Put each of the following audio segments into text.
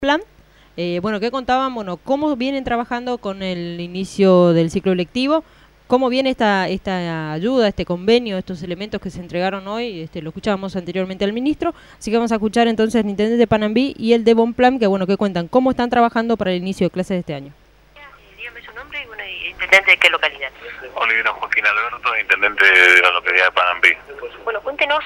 Plan. Bueno, ¿qué contaban? Bueno, cómo vienen trabajando con el inicio del ciclo lectivo, cómo viene esta ayuda, este convenio, estos elementos que se entregaron hoy. Lo escuchábamos anteriormente al ministro, así que vamos a escuchar entonces el intendente de Panambí y el de Bonplan, que bueno, que cuentan cómo están trabajando para el inicio de clases de este año. Dígame su nombre y bueno, intendente de qué localidad. Olivino Joaquín Alberto, intendente de la localidad de Panambí. Bueno, cuéntenos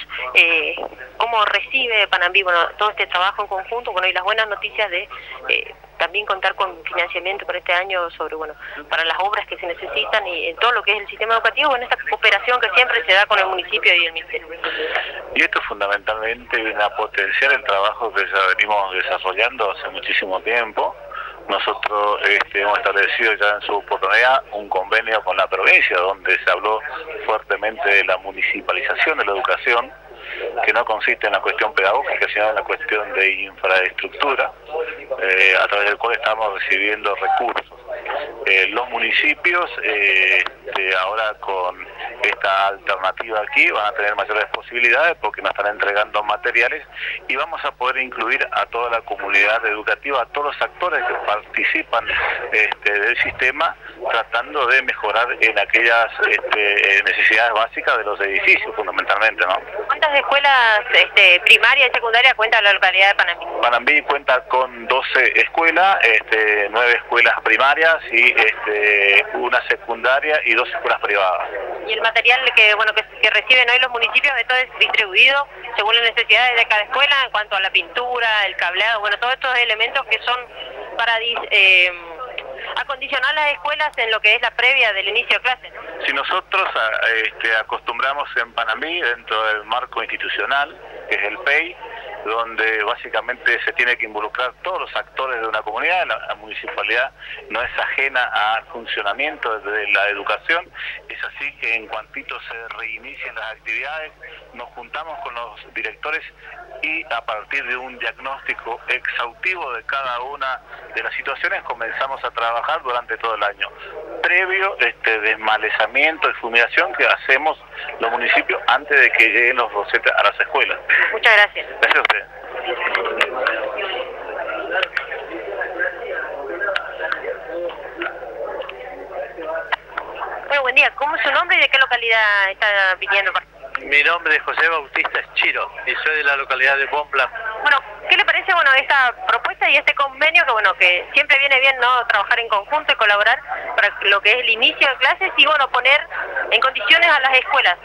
cómo recibe Panambí, bueno, todo este trabajo en conjunto, bueno, y las buenas noticias de también contar con financiamiento para este año sobre, bueno, para las obras que se necesitan y en todo lo que es el sistema educativo, en esta cooperación que siempre se da con el municipio y el ministerio. Y esto fundamentalmente viene a potenciar el trabajo que ya venimos desarrollando hace muchísimo tiempo. Nosotros hemos establecido ya en su oportunidad un convenio con la provincia donde se habló fuertemente de la municipalización de la educación, que no consiste en la cuestión pedagógica, sino en la cuestión de infraestructura, a través del cual estamos recibiendo recursos. Los municipios ahora con esta alternativa aquí van a tener mayores posibilidades porque nos están entregando materiales y vamos a poder incluir a toda la comunidad educativa, a todos los actores que participan del sistema, tratando de mejorar en aquellas necesidades básicas de los edificios fundamentalmente, ¿no? ¿Cuántas escuelas primaria y secundaria cuenta la localidad de Panambí? Panambí cuenta con 12 escuelas, 9 escuelas primarias y una secundaria y 2 escuelas privadas. Y el material que reciben hoy los municipios, esto es distribuido según las necesidades de cada escuela en cuanto a la pintura, el cableado, bueno, todos estos elementos que son para acondicionar las escuelas en lo que es la previa del inicio de clases, ¿no? Si nosotros acostumbramos en Panambí, dentro del marco institucional, que es el PEI, donde básicamente se tiene que involucrar todos los actores de una comunidad, la municipalidad no es ajena al funcionamiento de la educación, es así que en cuantito se reinicien las actividades, nos juntamos con los directores y a partir de un diagnóstico exhaustivo de cada una de las situaciones comenzamos a trabajar durante todo el año, previo desmalezamiento y fumigación que hacemos los municipios antes de que lleguen los rosetes a las escuelas. Muchas gracias. Gracias a usted. Bueno, buen día. ¿Cómo es su nombre y de qué localidad está viniendo? Mi nombre es José Bautista Chiro y soy de la localidad de Bonplan. Bueno, ¿qué le parece esta propuesta y este convenio que siempre viene bien, ¿no?, trabajar en conjunto y colaborar para lo que es el inicio de clases y poner en condiciones a las escuelas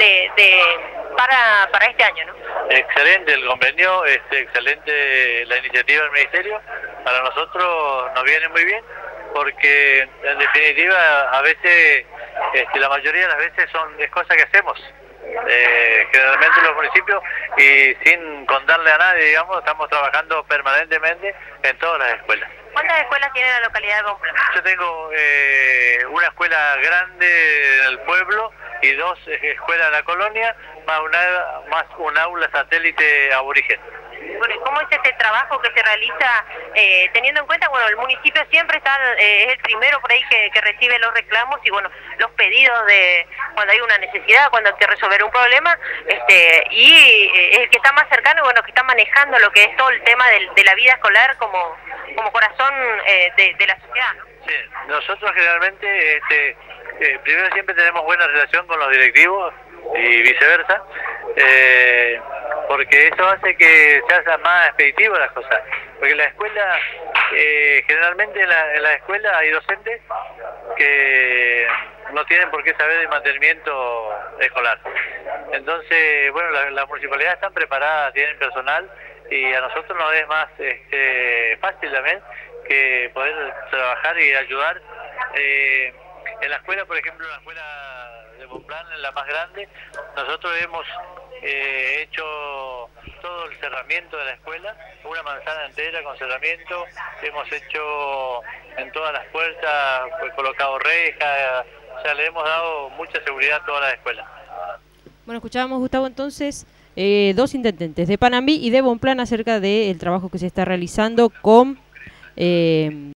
para este año, ¿no? Excelente el convenio, excelente la iniciativa del ministerio. Para nosotros nos viene muy bien porque en definitiva a veces, la mayoría de las veces es cosas que hacemos. Generalmente en los municipios y sin contarle a nadie, digamos, estamos trabajando permanentemente en todas las escuelas. ¿Cuántas escuelas tiene la localidad de Bonplan? Yo tengo una escuela grande en el pueblo y 2 escuelas en la colonia, más un aula satélite aborigen. Bueno, ¿cómo es este trabajo que se realiza teniendo en cuenta, el municipio siempre es el primero por ahí que recibe los reclamos y los pedidos de cuando hay una necesidad, cuando hay que resolver un problema, y es el que está más cercano, que está manejando lo que es todo el tema de la vida escolar como corazón de la sociedad, ¿no? Sí, nosotros generalmente, primero siempre tenemos buena relación con los directivos y viceversa, porque eso hace que se hagan más expeditivo las cosas, porque la escuela, generalmente en la escuela hay docentes que no tienen por qué saber de mantenimiento escolar. Entonces, las municipalidades están preparadas, tienen personal y a nosotros nos es más fácil también que poder trabajar y ayudar. En la escuela, por ejemplo, en la escuela de Bonplan, en la más grande, nosotros hemos hecho todo el cerramiento de la escuela, una manzana entera con cerramiento, hemos hecho en todas las puertas, colocado rejas, o sea, le hemos dado mucha seguridad a todas las escuelas. Bueno, escuchábamos, Gustavo, entonces, 2 intendentes de Panambí y de Bonplan acerca del trabajo que se está realizando con